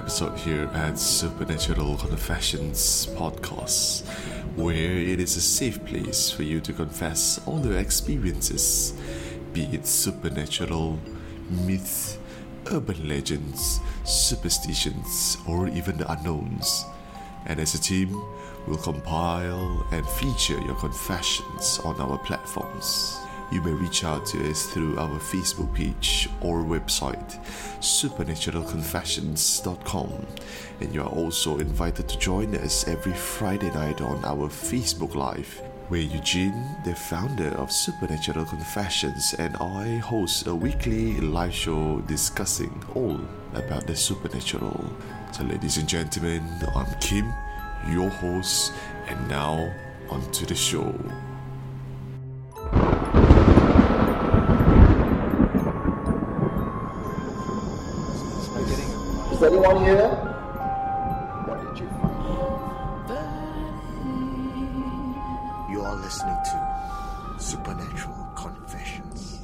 episode here at Supernatural Confessions Podcast, where it is a safe place for you to confess all your experiences, be it supernatural, myths, urban legends, superstitions, or even the unknowns. And as a team, we'll compile and feature your confessions on our platforms. You may reach out to us through our Facebook page or website, supernaturalconfessions.com. And you are also invited to join us every Friday night on our Facebook Live, where Eugene, the founder of Supernatural Confessions, and I host a weekly live show discussing all about the supernatural. So ladies and gentlemen, I'm Kim, your host, and now onto the show. Is anyone here? What did you find? You are listening to Supernatural Confessions.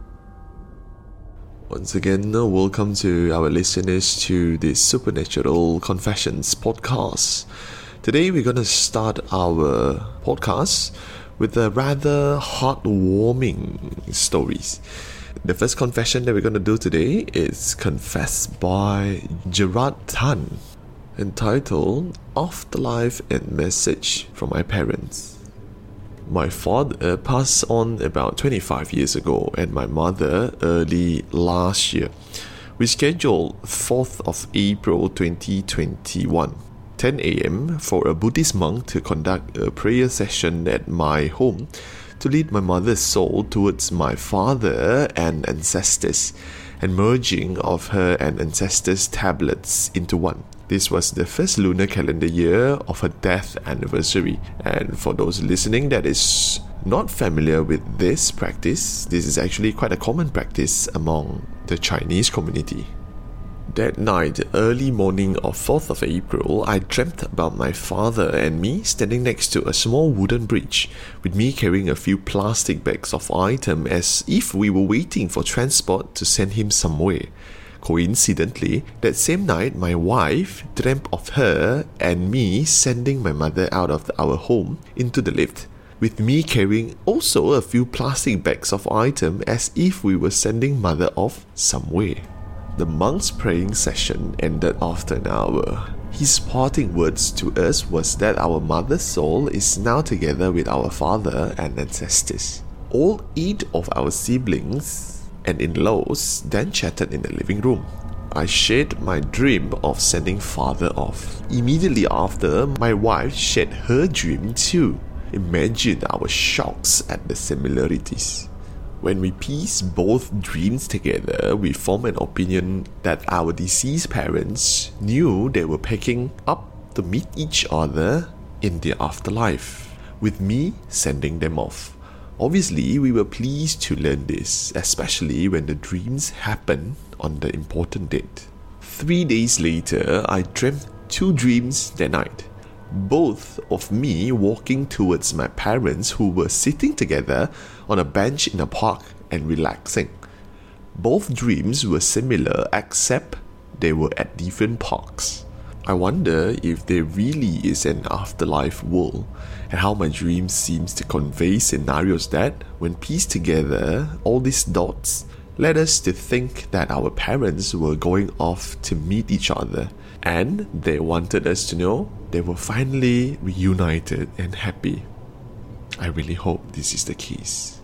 Once again, welcome to our listeners to the Supernatural Confessions podcast. Today we're going to start our podcast with a rather heartwarming stories. The first confession that we're going to do today is confessed by Gerard Tan, entitled Afterlife and Message from My Parents. My father passed on about 25 years ago and my mother early last year. We scheduled 4th of April 2021, 10 a.m. for a Buddhist monk to conduct a prayer session at my home to lead my mother's soul towards my father and ancestors, and merging of her and ancestors' tablets into one. This was the first lunar calendar year of her death anniversary. And for those listening that is not familiar with this practice, this is actually quite a common practice among the Chinese community. That night, early morning of 4th of April, I dreamt about my father and me standing next to a small wooden bridge, with me carrying a few plastic bags of items as if we were waiting for transport to send him somewhere. Coincidentally, that same night, my wife dreamt of her and me sending my mother out of our home into the lift, with me carrying also a few plastic bags of items as if we were sending mother off somewhere. The monk's praying session ended after an hour. His parting words to us was that our mother's soul is now together with our father and ancestors. All 8 of our siblings and in-laws then chatted in the living room. I shared my dream of sending father off. Immediately after, my wife shared her dream too. Imagine our shocks at the similarities. When we piece both dreams together, we form an opinion that our deceased parents knew they were packing up to meet each other in the afterlife, with me sending them off. Obviously, we were pleased to learn this, especially when the dreams happened on the important date. 3 days later, I dreamt 2 dreams that night. Both of me walking towards my parents who were sitting together on a bench in a park and relaxing. Both dreams were similar except they were at different parks. I wonder if there really is an afterlife world, and how my dream seems to convey scenarios that, when pieced together, all these dots led us to think that our parents were going off to meet each other, and they wanted us to know they were finally reunited and happy. I really hope this is the case.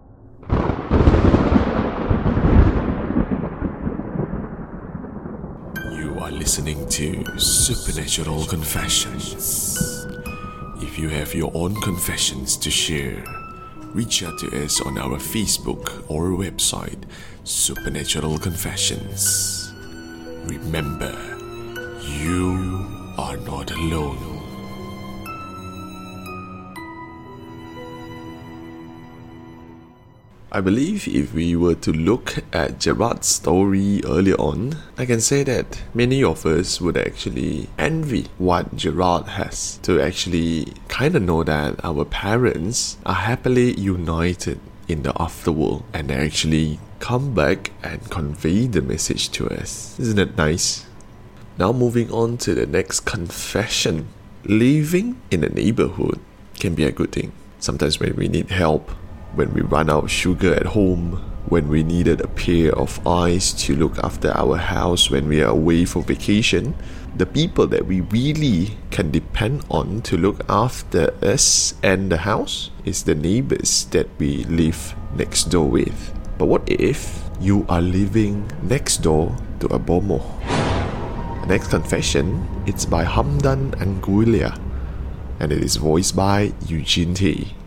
You are listening to Supernatural Confessions. If you have your own confessions to share, reach out to us on our Facebook or website, Supernatural Confessions. Remember, you are not alone. I believe if we were to look at Gerard's story earlier on, I can say that many of us would actually envy what Gerard has, to actually kind of know that our parents are happily united in the afterworld and actually come back and convey the message to us. Isn't that nice? Now moving on to the next confession. Living in a neighborhood can be a good thing. Sometimes when we need help, when we run out of sugar at home, when we needed a pair of eyes to look after our house when we are away for vacation, the people that we really can depend on to look after us and the house is the neighbors that we live next door with. But what if you are living next door to a bomoh? The next confession, it's by Hamdan Anguilla, and it is voiced by Eugene T.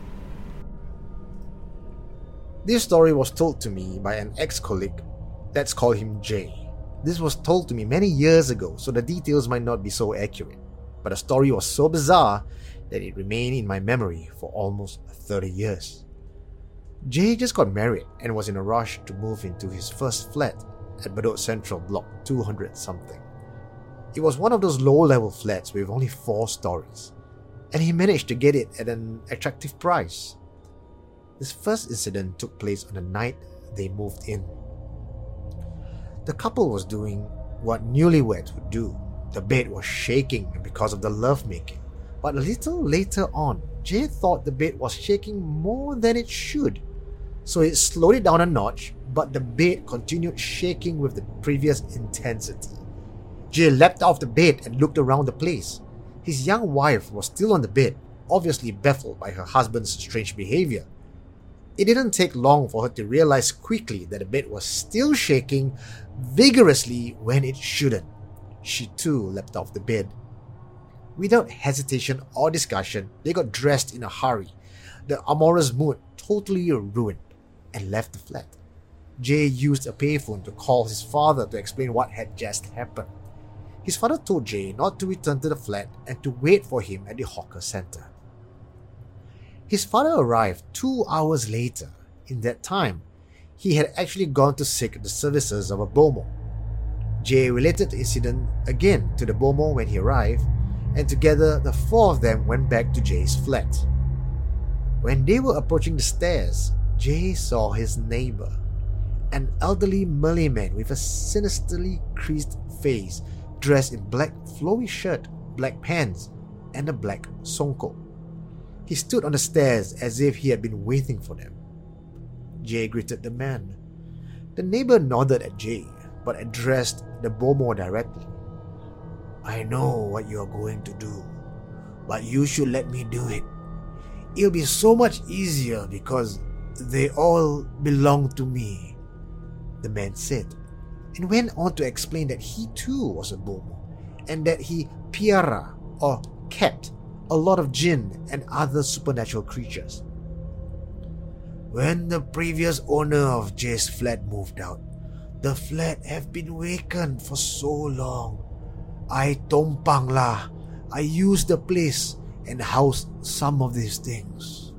This story was told to me by an ex-colleague. Let's call him Jay. This was told to me many years ago, so the details might not be so accurate. But the story was so bizarre that it remained in my memory for almost 30 years. Jay just got married and was in a rush to move into his first flat at Bedok Central Block 200-something. It was one of those low-level flats with only 4 stories, and he managed to get it at an attractive price. This first incident took place on the night they moved in. The couple was doing what newlyweds would do. The bed was shaking because of the lovemaking. But a little later on, Jay thought the bed was shaking more than it should. So it slowed it down a notch, but the bed continued shaking with the previous intensity. Jay leapt off the bed and looked around the place. His young wife was still on the bed, obviously baffled by her husband's strange behavior. It didn't take long for her to realize quickly that the bed was still shaking vigorously when it shouldn't. She too leapt off the bed. Without hesitation or discussion, they got dressed in a hurry, the amorous mood totally ruined, and left the flat. Jay used a payphone to call his father to explain what had just happened. His father told Jay not to return to the flat and to wait for him at the hawker center. His father arrived 2 hours later. In that time, he had actually gone to seek the services of a bomoh. Jay related the incident again to the bomoh when he arrived, and together the 4 of them went back to Jay's flat. When they were approaching the stairs, Jay saw his neighbor, an elderly Malay man with a sinisterly creased face, dressed in black flowy shirt, black pants, and a black songkok. He stood on the stairs as if he had been waiting for them. Jay greeted the man. The neighbor nodded at Jay, but addressed the bomoh directly. "I know what you are going to do, but you should let me do it. It'll be so much easier because they all belong to me," the man said, and went on to explain that he too was a bomoh, and that he piara, or kept, a lot of jinn and other supernatural creatures. "When the previous owner of Jay's flat moved out, the flat have been vacant for so long. I tompang lah. I used the place and housed some of these things."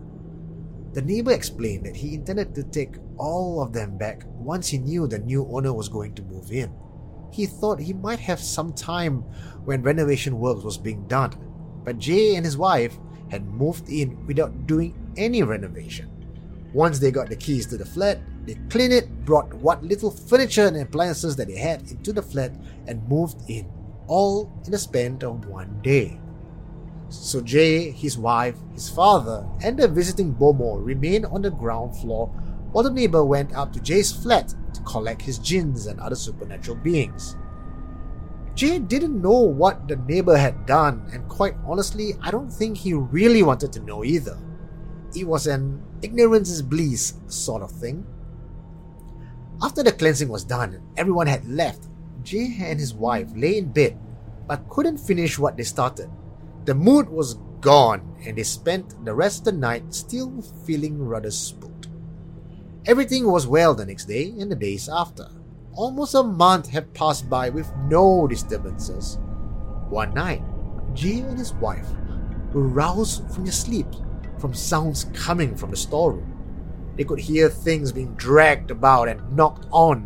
The neighbor explained that he intended to take all of them back once he knew the new owner was going to move in. He thought he might have some time when renovation work was being done, but Jay and his wife had moved in without doing any renovation. Once they got the keys to the flat, they cleaned it, brought what little furniture and appliances that they had into the flat, and moved in, all in the span of 1 day. So Jay, his wife, his father, and the visiting bomoh remained on the ground floor while the neighbor went up to Jay's flat to collect his jinns and other supernatural beings. Jay didn't know what the neighbor had done, and quite honestly, I don't think he really wanted to know either. It was an ignorance is bliss sort of thing. After the cleansing was done and everyone had left, Jay and his wife lay in bed but couldn't finish what they started. The mood was gone and they spent the rest of the night still feeling rather spooked. Everything was well the next day and the days after. Almost a month had passed by with no disturbances. One night, Jay and his wife were roused from their sleep from sounds coming from the storeroom. They could hear things being dragged about and knocked on.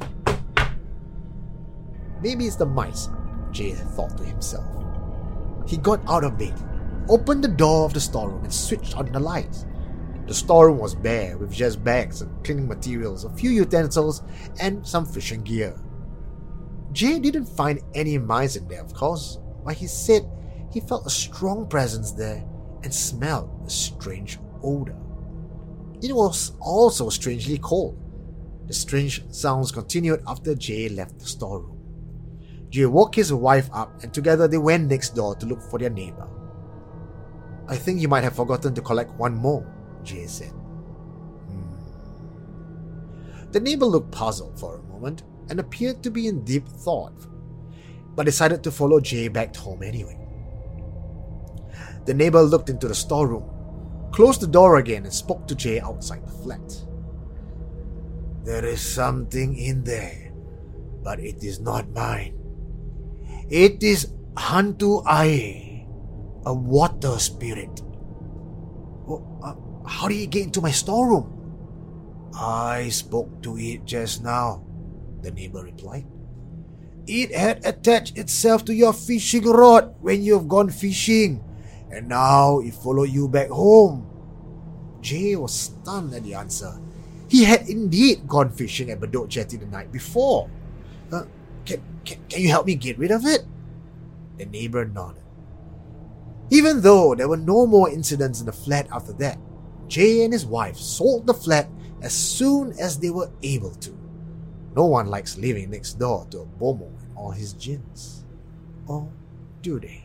Maybe it's the mice, Jay thought to himself. He got out of bed, opened the door of the storeroom and switched on the lights. The storeroom was bare with just bags and cleaning materials, a few utensils, and some fishing gear. Jay didn't find any mice in there, of course, but he said he felt a strong presence there and smelled a strange odor. It was also strangely cold. The strange sounds continued after Jay left the storeroom. Jay woke his wife up and together they went next door to look for their neighbor. "I think you might have forgotten to collect one more," Jay said. The neighbor looked puzzled for a moment and appeared to be in deep thought, but decided to follow Jay back home anyway. The neighbor looked into the storeroom, closed the door again and spoke to Jay outside the flat. "There is something in there, but it is not mine. It is Hantu Air, a water spirit." How did it get into my storeroom?" "I spoke to it just now," the neighbor replied. "It had attached itself to your fishing rod when you've gone fishing, and now it followed you back home." Jay was stunned at the answer. He had indeed gone fishing at Bedok Jetty the night before. Can you help me get rid of it?" The neighbor nodded. Even though there were no more incidents in the flat after that, Jay and his wife sold the flat as soon as they were able to. No one likes living next door to a Bomo and all his jinns. Or do they?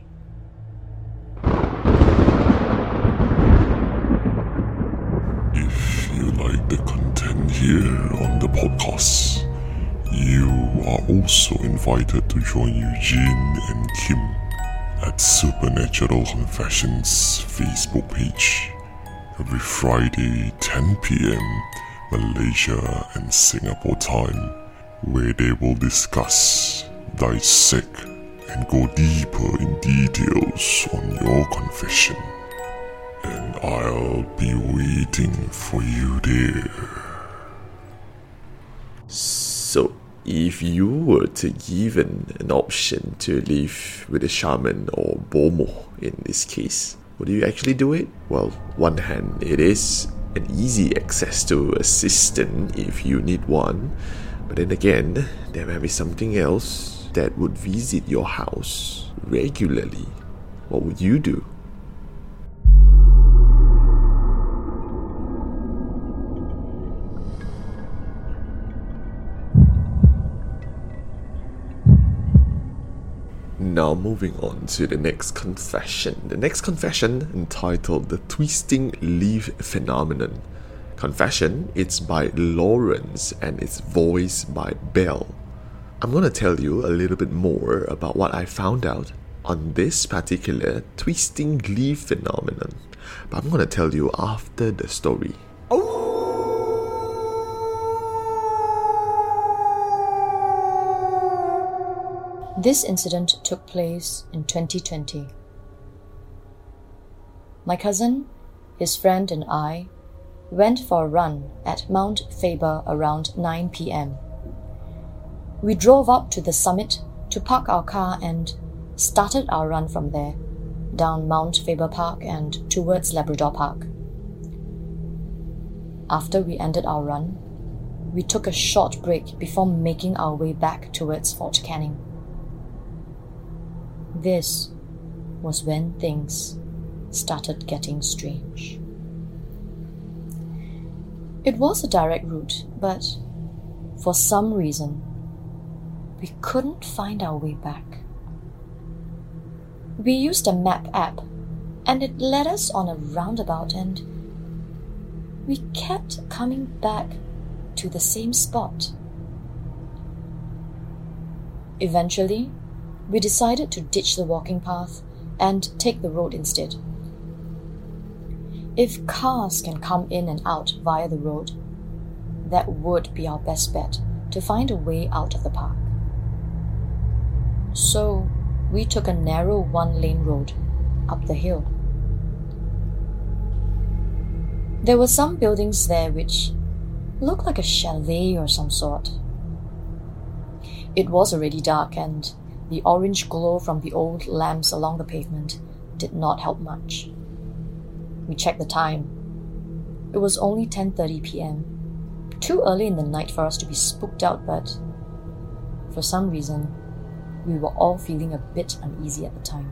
If you like the content here on the podcast, you are also invited to join Eugene and Kim at Supernatural Confessions Facebook page every Friday 10 p.m. Malaysia and Singapore time, where they will discuss, dissect and go deeper in details on your confession. And I'll be waiting for you there. So, if you were to given an option to live with a shaman or Bomo in this case, would you actually do it? Well, one hand, it is an easy access to assistant if you need one, but then again, there may be something else that would visit your house regularly. What would you do? Now moving on to the next confession. The next confession entitled The Twisting Leaf Phenomenon. Confession, it's by Lawrence and it's voiced by Belle. I'm going to tell you a little bit more about what I found out on this particular twisting leaf phenomenon, but I'm going to tell you after the story. This incident took place in 2020. My cousin, his friend and I went for a run at Mount Faber around 9 p.m. We drove up to the summit to park our car and started our run from there, down Mount Faber Park and towards Labrador Park. After we ended our run, we took a short break before making our way back towards Fort Canning. This was when things started getting strange. It was a direct route, but for some reason, we couldn't find our way back. We used a map app, and it led us on a roundabout, and we kept coming back to the same spot. Eventually, we decided to ditch the walking path and take the road instead. If cars can come in and out via the road, that would be our best bet to find a way out of the park. So, we took a narrow one-lane road up the hill. There were some buildings there which looked like a chalet or some sort. It was already dark, and the orange glow from the old lamps along the pavement did not help much. We checked the time. It was only 10:30 p.m. Too early in the night for us to be spooked out, but for some reason, we were all feeling a bit uneasy at the time.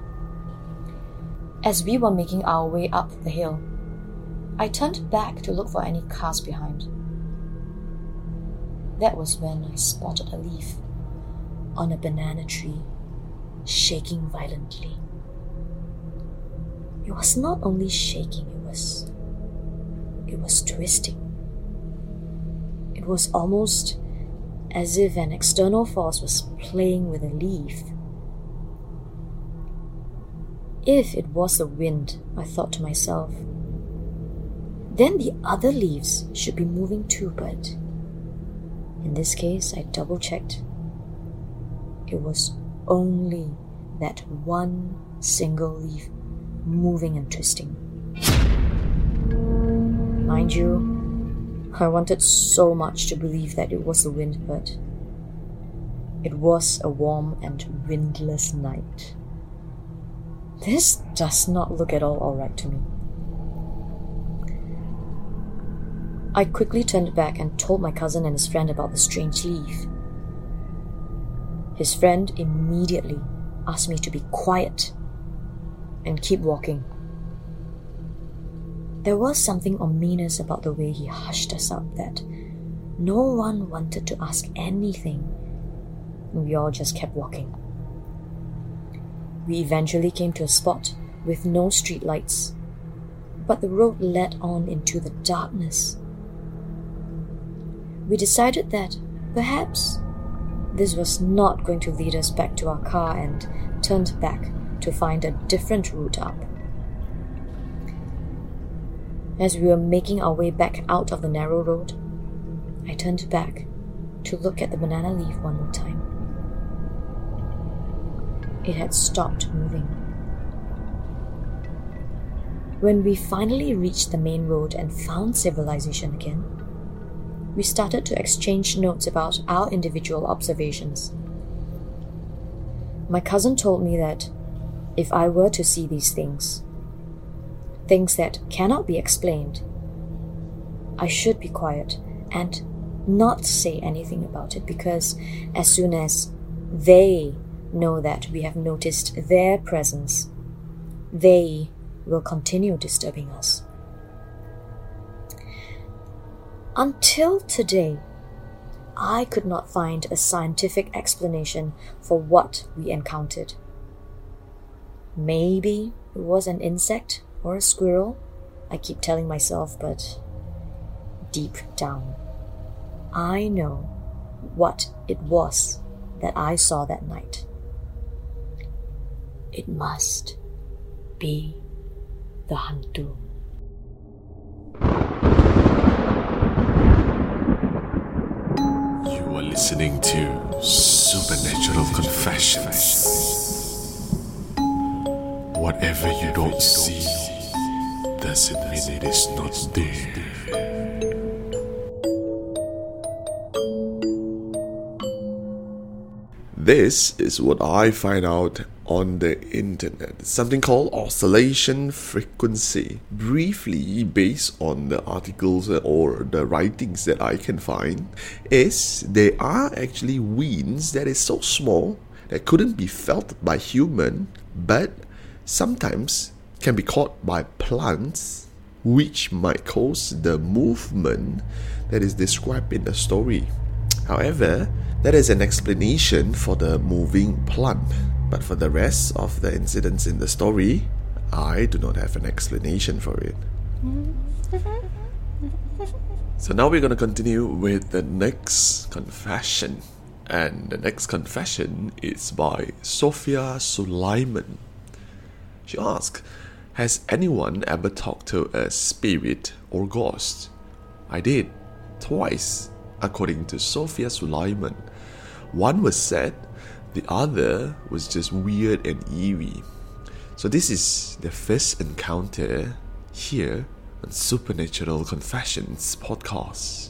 As we were making our way up the hill, I turned back to look for any cars behind. That was when I spotted a leaf on a banana tree, shaking violently. It was not only shaking, it was twisting. It was almost as if an external force was playing with the leaf. If it was the wind, I thought to myself, then the other leaves should be moving too, but in this case, I double-checked. It was only that one single leaf moving and twisting. Mind you, I wanted so much to believe that it was the wind, but it was a warm and windless night. This does not look at all alright to me. I quickly turned back and told my cousin and his friend about the strange leaf. His friend immediately asked me to be quiet and keep walking. There was something ominous about the way he hushed us up that no one wanted to ask anything, and we all just kept walking. We eventually came to a spot with no street lights, but the road led on into the darkness. We decided that perhaps this was not going to lead us back to our car and turned back to find a different route up. As we were making our way back out of the narrow road, I turned back to look at the banana leaf one more time. It had stopped moving. When we finally reached the main road and found civilization again, we started to exchange notes about our individual observations. My cousin told me that if I were to see these things that cannot be explained, I should be quiet and not say anything about it, because as soon as they know that we have noticed their presence, they will continue disturbing us. Until today, I could not find a scientific explanation for what we encountered. Maybe it was an insect or a squirrel, I keep telling myself, but deep down, I know what it was that I saw that night. It must be the hantu. You are listening to Supernatural Confessions. Whatever you don't see doesn't mean it is not there. This is what I find out on the internet. Something called oscillation frequency. Briefly, based on the articles or the writings that I can find, is there are actually winds that is so small that couldn't be felt by human, but sometimes can be caught by plants, which might cause the movement that is described in the story. However, that is an explanation for the moving plant, but for the rest of the incidents in the story, I do not have an explanation for it. So now we're going to continue with the next confession, and the next confession is by Sophia Sulaiman. She asks, has anyone ever talked to a spirit or ghost? I did, twice, according to Sophia Sulaiman. One was sad, the other was just weird and eerie. So this is the first encounter here on Supernatural Confessions podcast.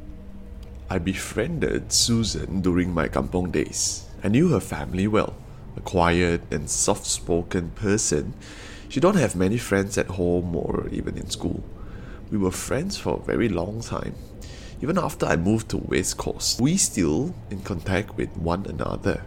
I befriended Susan during my kampong days. I knew her family well. a quiet and soft-spoken person. She don't have many friends at home or even in school. We were friends for a very long time. Even after I moved to West Coast, we still in contact with one another.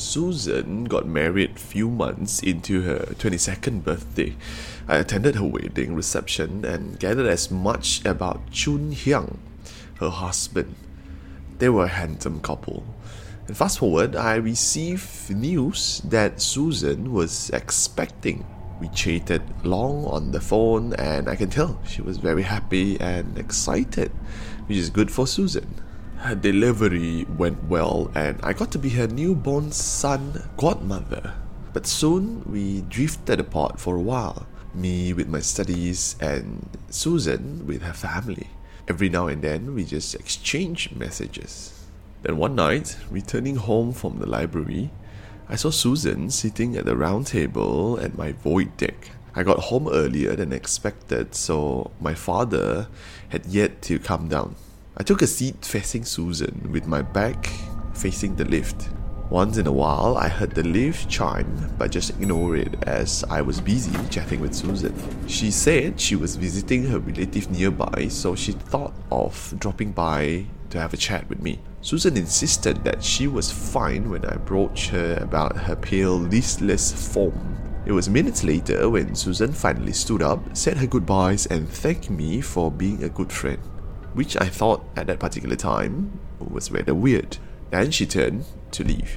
Susan got married few months into her 22nd birthday. I attended her wedding reception and gathered as much about Chun Hyang, her husband. They were a handsome couple. And fast forward, I received news that Susan was expecting. We chatted long on the phone and I can tell she was very happy and excited, which is good for Susan. Her delivery went well and I got to be her newborn son godmother. But soon we drifted apart for a while. Me with my studies and Susan with her family. Every now and then we just exchanged messages. Then one night, returning home from the library, I saw Susan sitting at the round table at my void deck. I got home earlier than expected, so my father had yet to come down. I took a seat facing Susan with my back facing the lift. Once in a while, I heard the lift chime, but just ignored it as I was busy chatting with Susan. She said she was visiting her relative nearby, so she thought of dropping by to have a chat with me. Susan insisted that she was fine when I broached her about her pale, listless form. It was minutes later when Susan finally stood up, said her goodbyes and thanked me for being a good friend, which I thought at that particular time was rather weird. Then she turned to leave.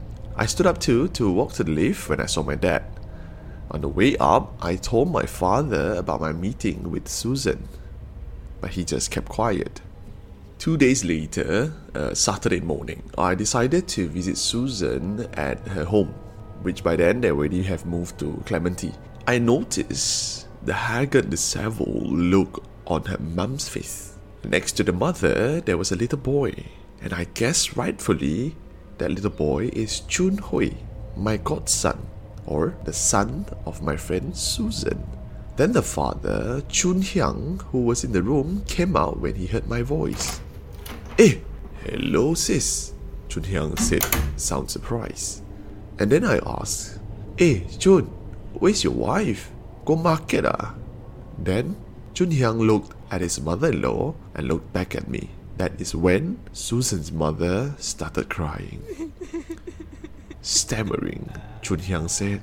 I stood up too to walk to the lift when I saw my dad. On the way up, I told my father about my meeting with Susan, but he just kept quiet. 2 days later, Saturday morning, I decided to visit Susan at her home, which by then they already have moved to Clementi. I noticed the haggard, disheveled look on her mum's face. Next to the mother, there was a little boy, and I guess rightfully, that little boy is Chun Hui, my godson, or the son of my friend Susan. Then the father, Chun Hyang, who was in the room, came out when he heard my voice. "Eh, hello sis," Chun Hyang said, sound surprised. And then I asked, "Eh, Chun, where's your wife? Go market ah?" Then Chun Hyang looked at his mother-in-law and looked back at me. That is when Susan's mother started crying. Stammering, Chun Hyang said,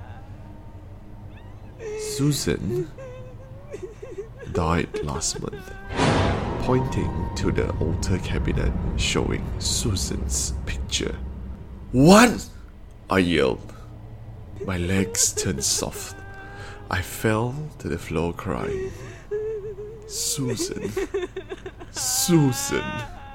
"Susan died last month," pointing to the altar cabinet showing Susan's picture. "What?" I yelled. My legs turned soft. I fell to the floor crying. Susan. Susan.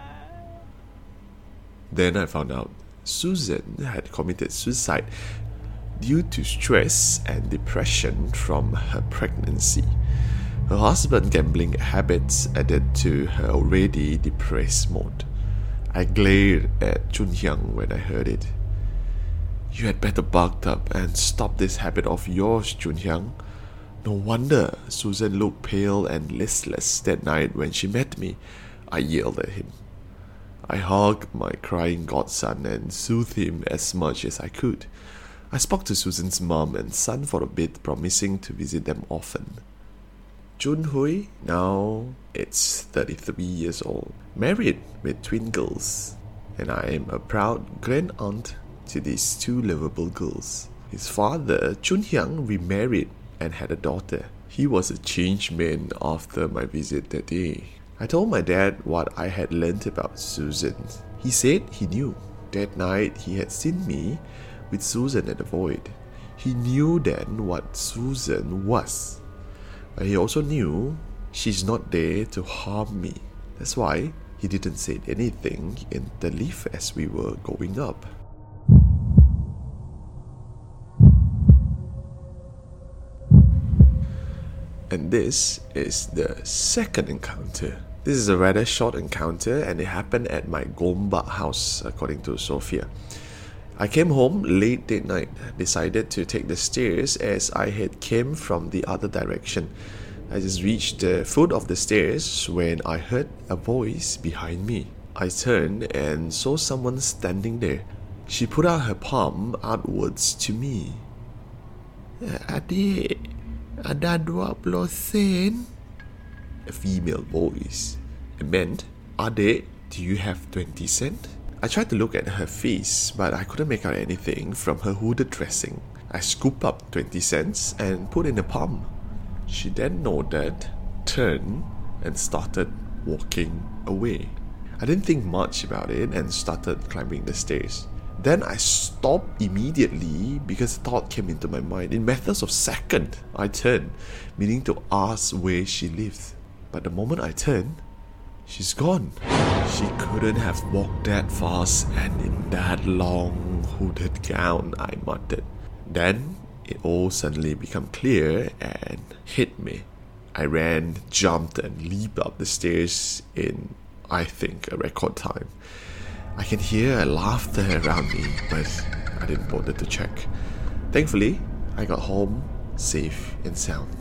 Then I found out Susan had committed suicide due to stress and depression from her pregnancy. Her husband's gambling habits added to her already depressed mood. I glared at Chun Hyang when I heard it. "You had better buck up and stop this habit of yours, Chun Hyang. No wonder Susan looked pale and listless that night when she met me," I yelled at him. I hugged my crying godson and soothed him as much as I could. I spoke to Susan's mom and son for a bit, promising to visit them often. Chun Hui, now it's 33 years old, married with twin girls, and I am a proud grand-aunt to these two lovable girls. His father, Chun Hyang, remarried and had a daughter. He was a changed man after my visit that day. I told my dad what I had learnt about Susan. He said he knew. That night he had seen me with Susan at the void. He knew then what Susan was. But he also knew she's not there to harm me. That's why he didn't say anything in the lift as we were going up. And this is the second encounter. This is a rather short encounter and it happened at my Gombak house, according to Sophia. I came home late that night, decided to take the stairs as I had came from the other direction. I just reached the foot of the stairs when I heard a voice behind me. I turned and saw someone standing there. She put out her palm outwards to me. "Adik, ada 20 sen?" A female voice. It meant, "Adik, do you have 20 cent?" I tried to look at her face, but I couldn't make out anything from her hooded dressing. I scooped up 20 cents and put in a palm. She then nodded, turned, and started walking away. I didn't think much about it and started climbing the stairs. Then I stopped immediately because a thought came into my mind. In matters of seconds, I turned, meaning to ask where she lived. But the moment I turned, she's gone. She couldn't have walked that fast and in that long hooded gown, I muttered. Then it all suddenly became clear and hit me. I ran, jumped, and leaped up the stairs in, I think, a record time. I can hear laughter around me, but I didn't bother to check. Thankfully, I got home safe and sound.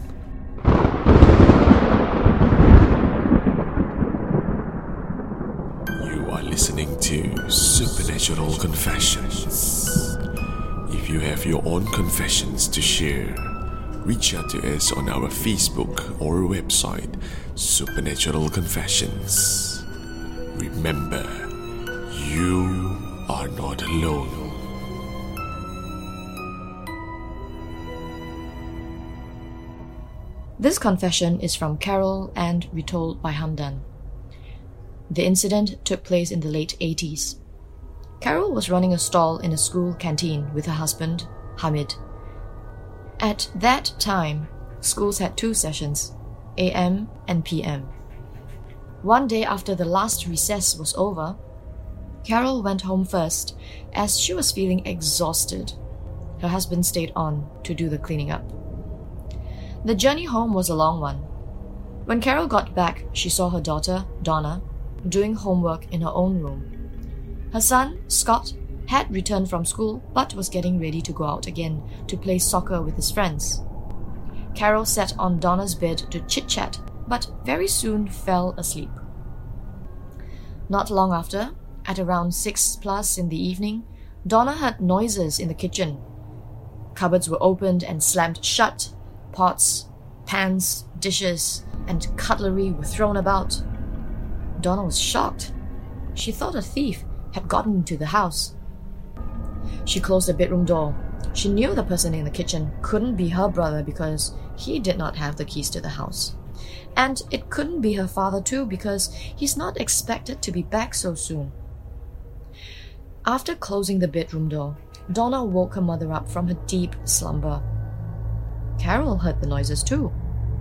You are listening to Supernatural Confessions. If you have your own confessions to share, reach out to us on our Facebook or website, Supernatural Confessions. Remember, you are not alone. This confession is from Carol and retold by Hamdan. The incident took place in the late 80s. Carol was running a stall in a school canteen with her husband, Hamid. At that time, schools had 2 sessions, AM and PM. One day after the last recess was over, Carol went home first as she was feeling exhausted. Her husband stayed on to do the cleaning up. The journey home was a long one. When Carol got back, she saw her daughter, Donna, doing homework in her own room. Her son, Scott, had returned from school but was getting ready to go out again to play soccer with his friends. Carol sat on Donna's bed to chit-chat, but very soon fell asleep. Not long after, at around 6+ in the evening, Donna heard noises in the kitchen. Cupboards were opened and slammed shut. Pots, pans, dishes, and cutlery were thrown about. Donna was shocked. She thought a thief had gotten into the house. She closed the bedroom door. She knew the person in the kitchen couldn't be her brother because he did not have the keys to the house. And it couldn't be her father too because he's not expected to be back so soon. After closing the bedroom door, Donna woke her mother up from her deep slumber. Carol heard the noises too.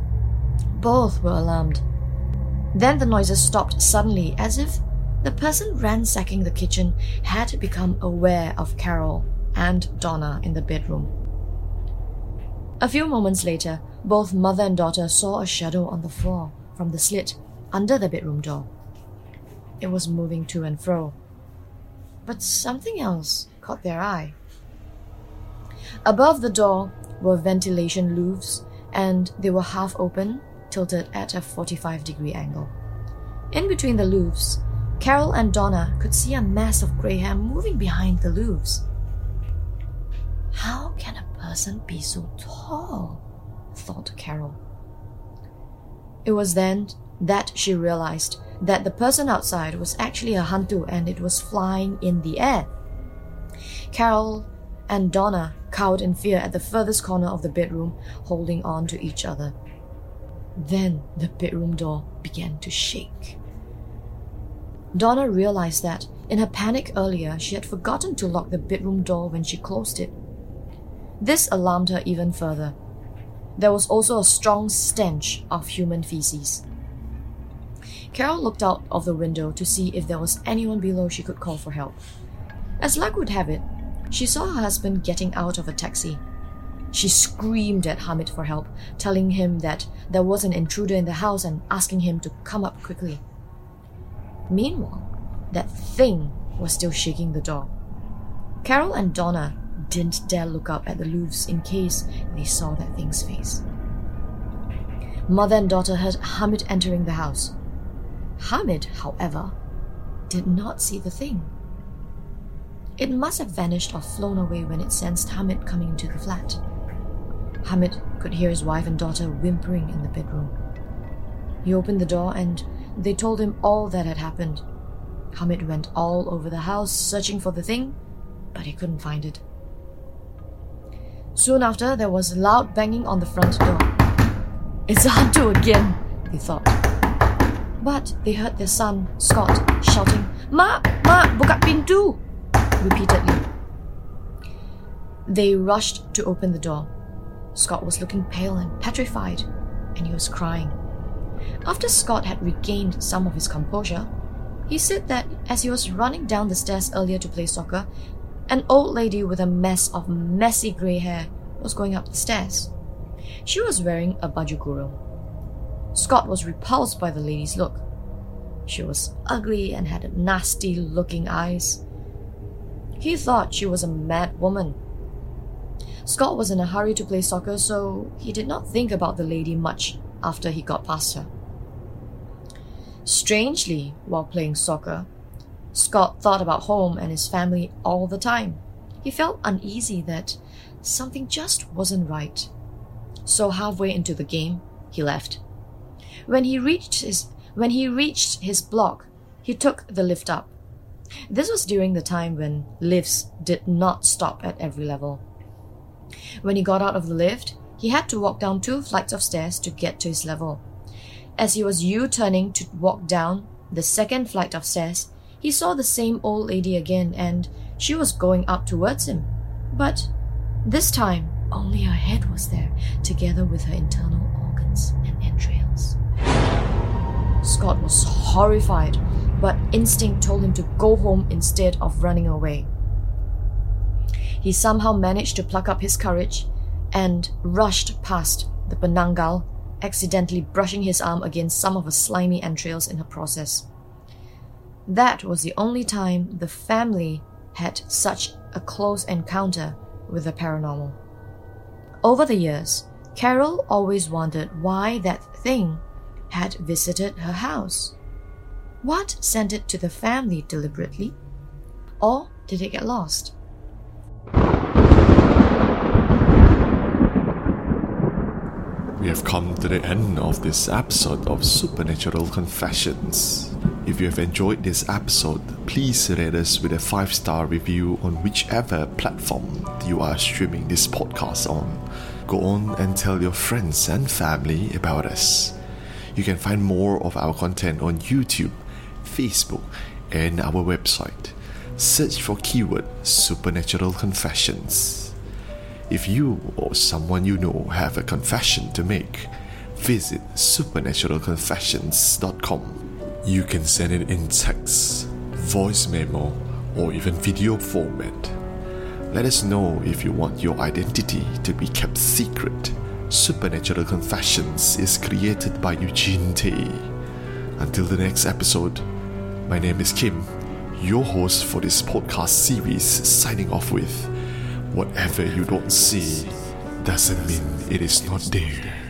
Both were alarmed. Then the noises stopped suddenly, as if the person ransacking the kitchen had become aware of Carol and Donna in the bedroom. A few moments later, both mother and daughter saw a shadow on the floor from the slit under the bedroom door. It was moving to and fro. But something else caught their eye. Above the door were ventilation louvres, and they were half open, tilted at a 45-degree angle. In between the louvres, Carol and Donna could see a mass of grey hair moving behind the louvres. How can a person be so tall? Thought Carol. It was then that she realized that the person outside was actually a hantu and it was flying in the air. Carol and Donna cowered in fear at the furthest corner of the bedroom, holding on to each other. Then the bedroom door began to shake. Donna realized that, in her panic earlier, she had forgotten to lock the bedroom door when she closed it. This alarmed her even further. There was also a strong stench of human feces. Carol looked out of the window to see if there was anyone below she could call for help. As luck would have it, she saw her husband getting out of a taxi. She screamed at Hamid for help, telling him that there was an intruder in the house and asking him to come up quickly. Meanwhile, that thing was still shaking the door. Carol and Donna didn't dare look up at the louvres in case they saw that thing's face. Mother and daughter heard Hamid entering the house. Hamid, however, did not see the thing. It must have vanished or flown away when it sensed Hamid coming into the flat. Hamid could hear his wife and daughter whimpering in the bedroom. He opened the door and they told him all that had happened. Hamid went all over the house searching for the thing, but he couldn't find it. Soon after, there was loud banging on the front door. "It's a hantu again," they thought. But they heard their son, Scott, shouting, "Ma, buka pintu!" repeatedly. They rushed to open the door. Scott was looking pale and petrified, and he was crying. After Scott had regained some of his composure, he said that as he was running down the stairs earlier to play soccer, an old lady with a mess of messy grey hair was going up the stairs. She was wearing a baju kurung. Scott was repulsed by the lady's look. She was ugly and had nasty-looking eyes. He thought she was a mad woman. Scott was in a hurry to play soccer, so he did not think about the lady much after he got past her. Strangely, while playing soccer, Scott thought about home and his family all the time. He felt uneasy that something just wasn't right. So halfway into the game, he left. When he reached his block, he took the lift up. This was during the time when lifts did not stop at every level. When he got out of the lift, he had to walk down 2 flights of stairs to get to his level. As he was U-turning to walk down the 2nd flight of stairs, he saw the same old lady again, and she was going up towards him. But this time, only her head was there, together with her internal organs and entrails. Scott was horrified, but instinct told him to go home instead of running away. He somehow managed to pluck up his courage and rushed past the penanggal, accidentally brushing his arm against some of her slimy entrails in her process. That was the only time the family had such a close encounter with the paranormal. Over the years, Carol always wondered why that thing had visited her house. What sent it to the family deliberately? Or did it get lost? We have come to the end of this episode of Supernatural Confessions. If you have enjoyed this episode, please rate us with a 5-star review on whichever platform you are streaming this podcast on. Go on and tell your friends and family about us. You can find more of our content on YouTube, Facebook, and our website. Search for keyword Supernatural Confessions. If you or someone you know have a confession to make, visit supernaturalconfessions.com. You can send it in text, voice memo, or even video format. Let us know if you want your identity to be kept secret. Supernatural Confessions is created by Eugene Tay. Until the next episode, my name is Kim, your host for this podcast series, signing off with, whatever you don't see doesn't mean it is not there.